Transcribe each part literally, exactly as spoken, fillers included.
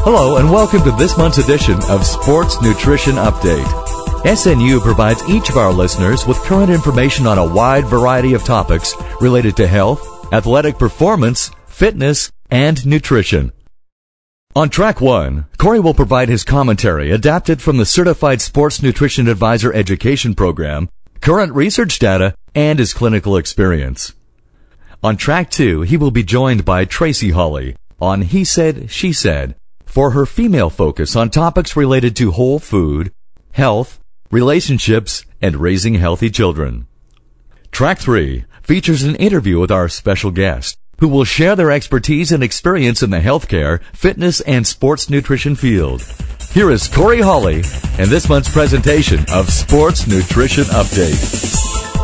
Hello and welcome to this month's edition of Sports Nutrition Update. S N U provides each of our listeners with current information on a wide variety of topics related to health, athletic performance, fitness, and nutrition. On track one, Corey will provide his commentary adapted from the Certified Sports Nutrition Advisor Education Program, current research data, and his clinical experience. On track two, he will be joined by Tracy Hawley on He Said, She Said for her female focus on topics related to whole food, health, relationships, and raising healthy children. Track three features an interview with our special guest, who will share their expertise and experience in the healthcare, fitness, and sports nutrition field. Here is Corey Hawley and this month's presentation of Sports Nutrition Update.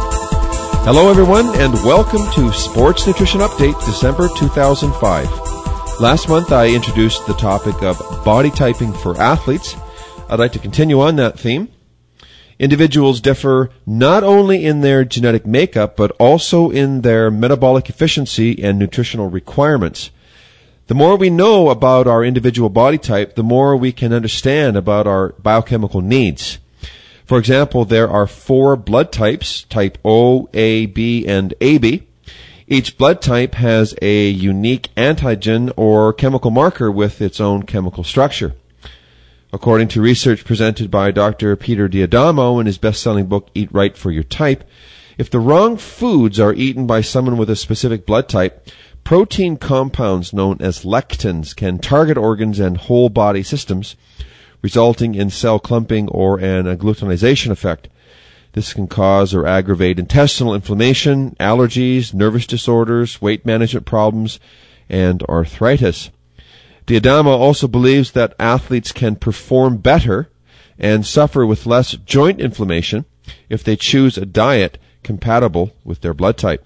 Hello everyone and welcome to Sports Nutrition Update, December two thousand five. Last month I introduced the topic of body typing for athletes. I'd like to continue on that theme. Individuals differ not only in their genetic makeup, but also in their metabolic efficiency and nutritional requirements. The more we know about our individual body type, the more we can understand about our biochemical needs. For example, there are four blood types, type O, A, B, and A B. Each blood type has a unique antigen or chemical marker with its own chemical structure. According to research presented by Doctor Peter D'Adamo in his best-selling book, Eat Right for Your Type, if the wrong foods are eaten by someone with a specific blood type, protein compounds known as lectins can target organs and whole body systems, resulting in cell clumping or an agglutinization effect. This can cause or aggravate intestinal inflammation, allergies, nervous disorders, weight management problems, and arthritis. D'Adamo also believes that athletes can perform better and suffer with less joint inflammation if they choose a diet compatible with their blood type.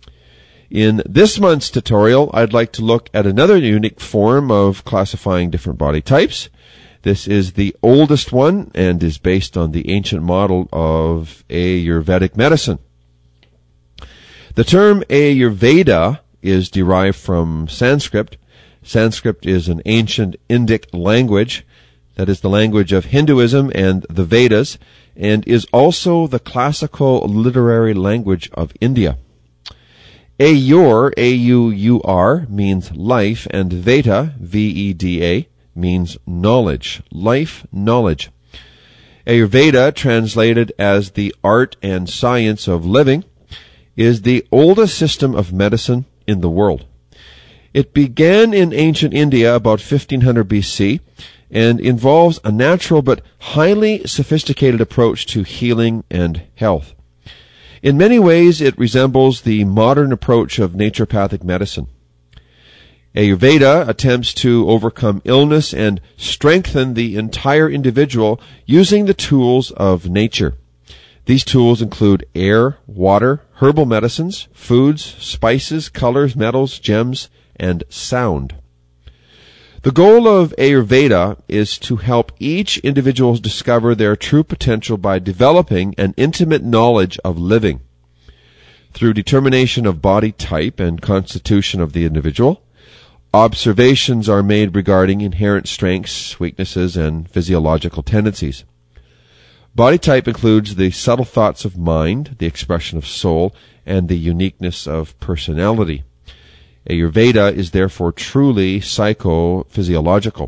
In this month's tutorial, I'd like to look at another unique form of classifying different body types. This is the oldest one and is based on the ancient model of Ayurvedic medicine. The term Ayurveda is derived from Sanskrit. Sanskrit is an ancient Indic language, that is the language of Hinduism and the Vedas, and is also the classical literary language of India. Ayur, A U U R, means life, and Veda, V E D A, means knowledge, life knowledge. Ayurveda, translated as the art and science of living, is the oldest system of medicine in the world. It began in ancient India about fifteen hundred B C and involves a natural but highly sophisticated approach to healing and health. In many ways, it resembles the modern approach of naturopathic medicine. Ayurveda attempts to overcome illness and strengthen the entire individual using the tools of nature. These tools include air, water, herbal medicines, foods, spices, colors, metals, gems, and sound. The goal of Ayurveda is to help each individual discover their true potential by developing an intimate knowledge of living. Through determination of body type and constitution of the individual, observations are made regarding inherent strengths, weaknesses, and physiological tendencies. Body type includes the subtle thoughts of mind, the expression of soul, and the uniqueness of personality. Ayurveda is therefore truly psychophysiological.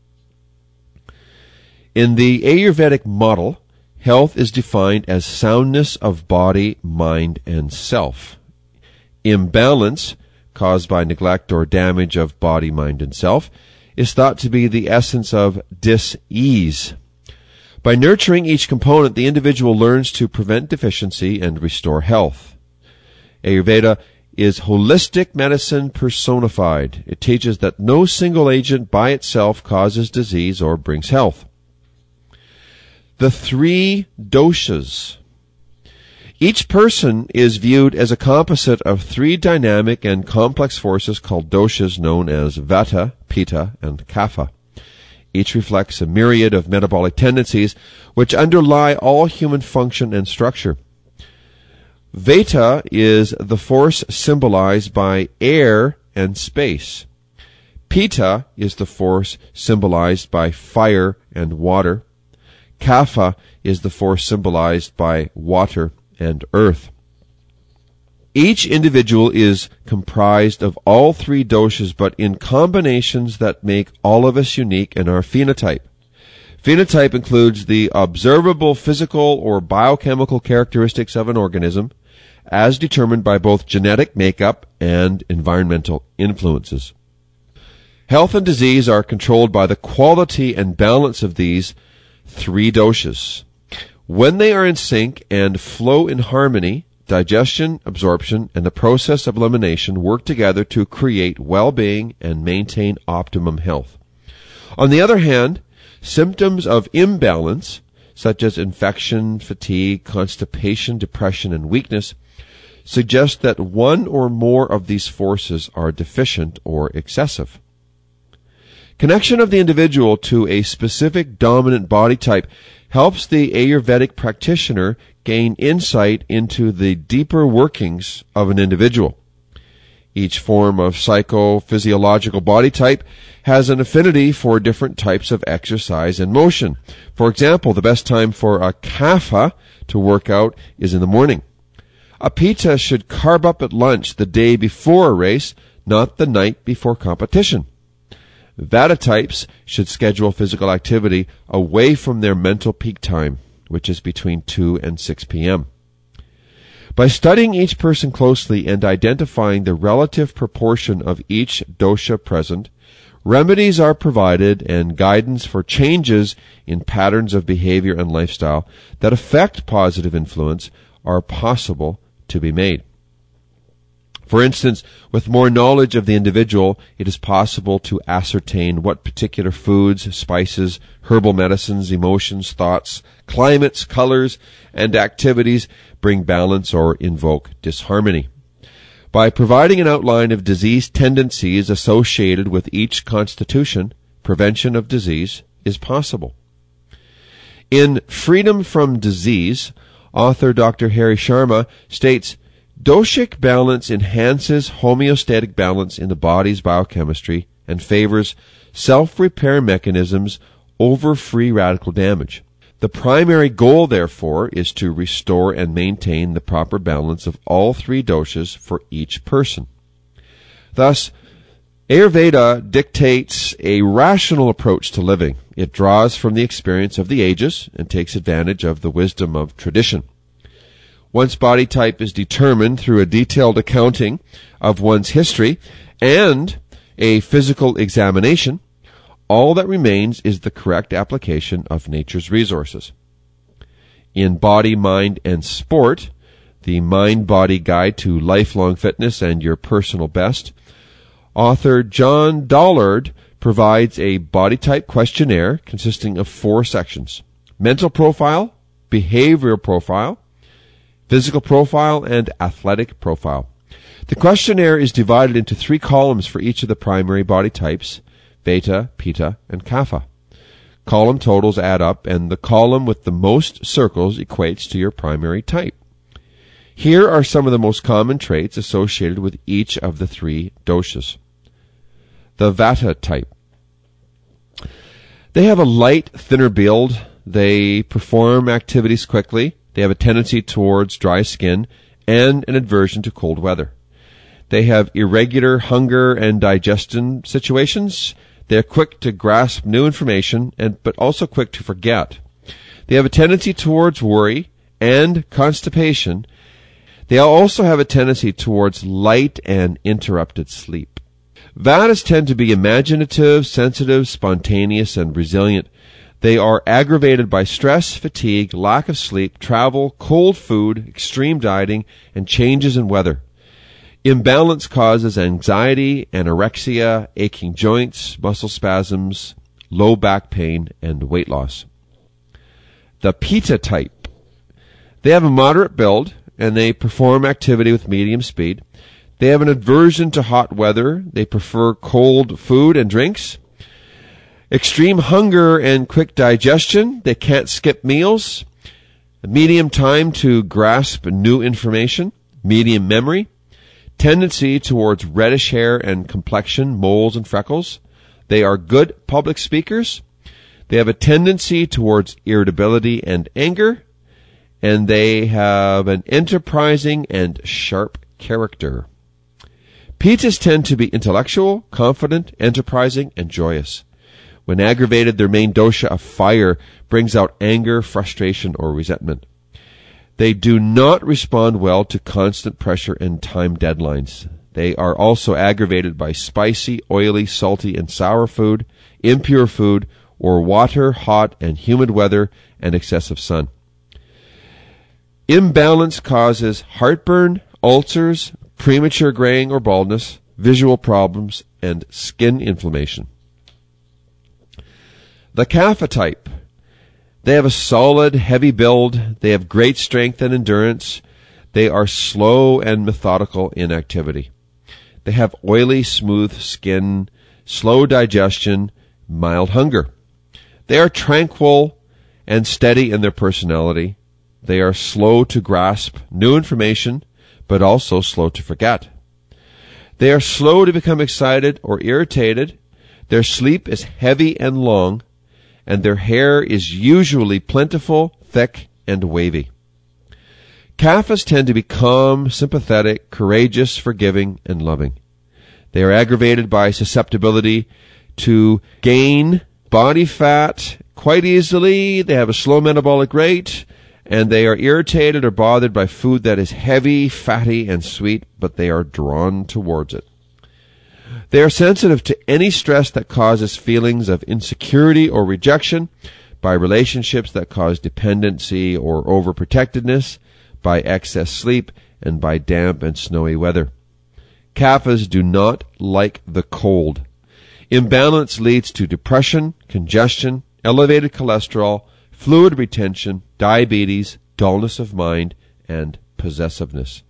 In the Ayurvedic model, health is defined as soundness of body, mind, and self. Imbalance, caused by neglect or damage of body, mind, and self, is thought to be the essence of dis-ease. By nurturing each component, the individual learns to prevent deficiency and restore health. Ayurveda is holistic medicine personified. It teaches that no single agent by itself causes disease or brings health. The three doshas. Each person is viewed as a composite of three dynamic and complex forces called doshas known as Vata, Pitta, and Kapha. Each reflects a myriad of metabolic tendencies which underlie all human function and structure. Vata is the force symbolized by air and space. Pitta is the force symbolized by fire and water. Kapha is the force symbolized by water and earth. Each individual is comprised of all three doshas, but in combinations that make all of us unique in our phenotype. Phenotype includes the observable physical or biochemical characteristics of an organism, as determined by both genetic makeup and environmental influences. Health and disease are controlled by the quality and balance of these three doshas. When they are in sync and flow in harmony, digestion, absorption, and the process of elimination work together to create well-being and maintain optimum health. On the other hand, symptoms of imbalance, such as infection, fatigue, constipation, depression, and weakness, suggest that one or more of these forces are deficient or excessive. Connection of the individual to a specific dominant body type helps the Ayurvedic practitioner gain insight into the deeper workings of an individual. Each form of psychophysiological body type has an affinity for different types of exercise and motion. For example, the best time for a kapha to work out is in the morning. A pitta should carb up at lunch the day before a race, not the night before competition. Vata types should schedule physical activity away from their mental peak time, which is between two and six p.m. By studying each person closely and identifying the relative proportion of each dosha present, remedies are provided and guidance for changes in patterns of behavior and lifestyle that affect positive influence are possible to be made. For instance, with more knowledge of the individual, it is possible to ascertain what particular foods, spices, herbal medicines, emotions, thoughts, climates, colors, and activities bring balance or invoke disharmony. By providing an outline of disease tendencies associated with each constitution, prevention of disease is possible. In Freedom from Disease, author Doctor Hari Sharma states, doshic balance enhances homeostatic balance in the body's biochemistry and favors self-repair mechanisms over free radical damage. The primary goal, therefore, is to restore and maintain the proper balance of all three doshas for each person. Thus, Ayurveda dictates a rational approach to living. It draws from the experience of the ages and takes advantage of the wisdom of tradition. Once body type is determined through a detailed accounting of one's history and a physical examination, all that remains is the correct application of nature's resources. In Body, Mind, and Sport, the Mind-Body Guide to Lifelong Fitness and Your Personal Best, author John Dollard provides a body type questionnaire consisting of four sections: mental profile, behavioral profile, physical profile, and athletic profile. The questionnaire is divided into three columns for each of the primary body types: Vata, Pitta, and Kapha. Column totals add up, and the column with the most circles equates to your primary type. Here are some of the most common traits associated with each of the three doshas. The Vata type. They have a light, thinner build. They perform activities quickly. They have a tendency towards dry skin and an aversion to cold weather. They have irregular hunger and digestion situations. They are quick to grasp new information, and but also quick to forget. They have a tendency towards worry and constipation. They also have a tendency towards light and interrupted sleep. Vatas tend to be imaginative, sensitive, spontaneous, and resilient. They are aggravated by stress, fatigue, lack of sleep, travel, cold food, extreme dieting, and changes in weather. Imbalance causes anxiety, anorexia, aching joints, muscle spasms, low back pain, and weight loss. The Pitta type. They have a moderate build, and they perform activity with medium speed. They have an aversion to hot weather. They prefer cold food and drinks. Extreme hunger and quick digestion. They can't skip meals. Medium time to grasp new information. Medium memory. tendency towards reddish hair and complexion, moles and freckles. They are good public speakers. They have a tendency towards irritability and anger. And they have an enterprising and sharp character. Pitas tend to be intellectual, confident, enterprising, and joyous. When aggravated, their main dosha of fire brings out anger, frustration, or resentment. They do not respond well to constant pressure and time deadlines. They are also aggravated by spicy, oily, salty, and sour food, impure food, or water, hot, and humid weather, and excessive sun. Imbalance causes heartburn, ulcers, premature graying or baldness, visual problems, and skin inflammation. The Kapha type. They have a solid, heavy build. They have great strength and endurance. They are slow and methodical in activity. They have oily, smooth skin, slow digestion, mild hunger. They are tranquil and steady in their personality. They are slow to grasp new information, but also slow to forget. They are slow to become excited or irritated. Their sleep is heavy and long, and their hair is usually plentiful, thick, and wavy. Kaphas tend to be calm, sympathetic, courageous, forgiving, and loving. They are aggravated by susceptibility to gain body fat quite easily. They have a slow metabolic rate, and they are irritated or bothered by food that is heavy, fatty, and sweet, but they are drawn towards it. They are sensitive to any stress that causes feelings of insecurity or rejection, by relationships that cause dependency or overprotectedness, by excess sleep, and by damp and snowy weather. Kaphas do not like the cold. Imbalance leads to depression, congestion, elevated cholesterol, fluid retention, diabetes, dullness of mind, and possessiveness.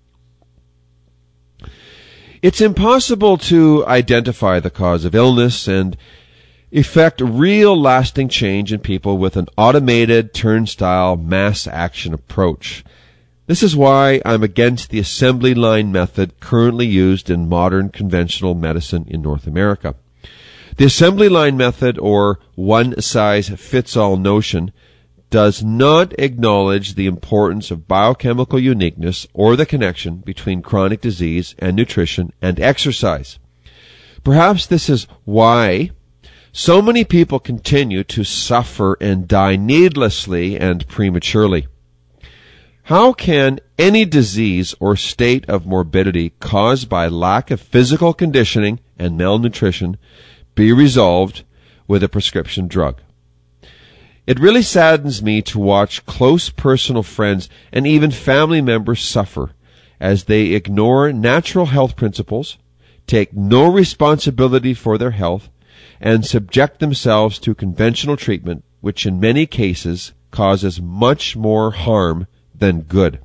It's impossible to identify the cause of illness and effect real lasting change in people with an automated turnstile mass action approach. This is why I'm against the assembly line method currently used in modern conventional medicine in North America. The assembly line method, or one-size-fits-all notion, does not acknowledge the importance of biochemical uniqueness or the connection between chronic disease and nutrition and exercise. Perhaps this is why so many people continue to suffer and die needlessly and prematurely. How can any disease or state of morbidity caused by lack of physical conditioning and malnutrition be resolved with a prescription drug? It really saddens me to watch close personal friends and even family members suffer as they ignore natural health principles, take no responsibility for their health, and subject themselves to conventional treatment, which in many cases causes much more harm than good.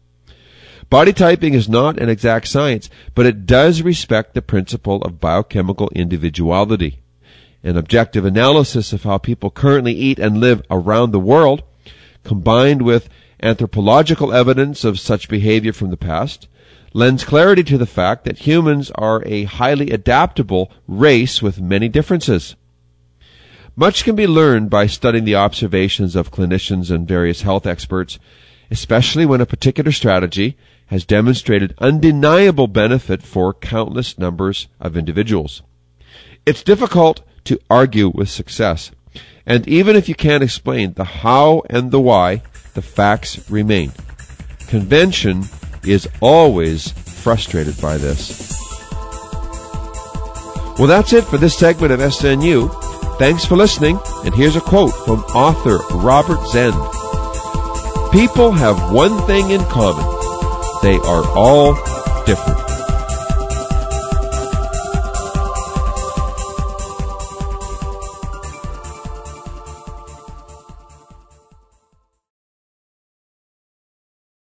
Body typing is not an exact science, but it does respect the principle of biochemical individuality. An objective analysis of how people currently eat and live around the world, combined with anthropological evidence of such behavior from the past, lends clarity to the fact that humans are a highly adaptable race with many differences. Much can be learned by studying the observations of clinicians and various health experts, especially when a particular strategy has demonstrated undeniable benefit for countless numbers of individuals. It's difficult to argue with success, and even if you can't explain the how and the why, the facts remain. Convention is always frustrated by this. Well, that's it for this segment of S N U. Thanks for listening, and here's a quote from author Robert Zend. People have one thing in common. They are all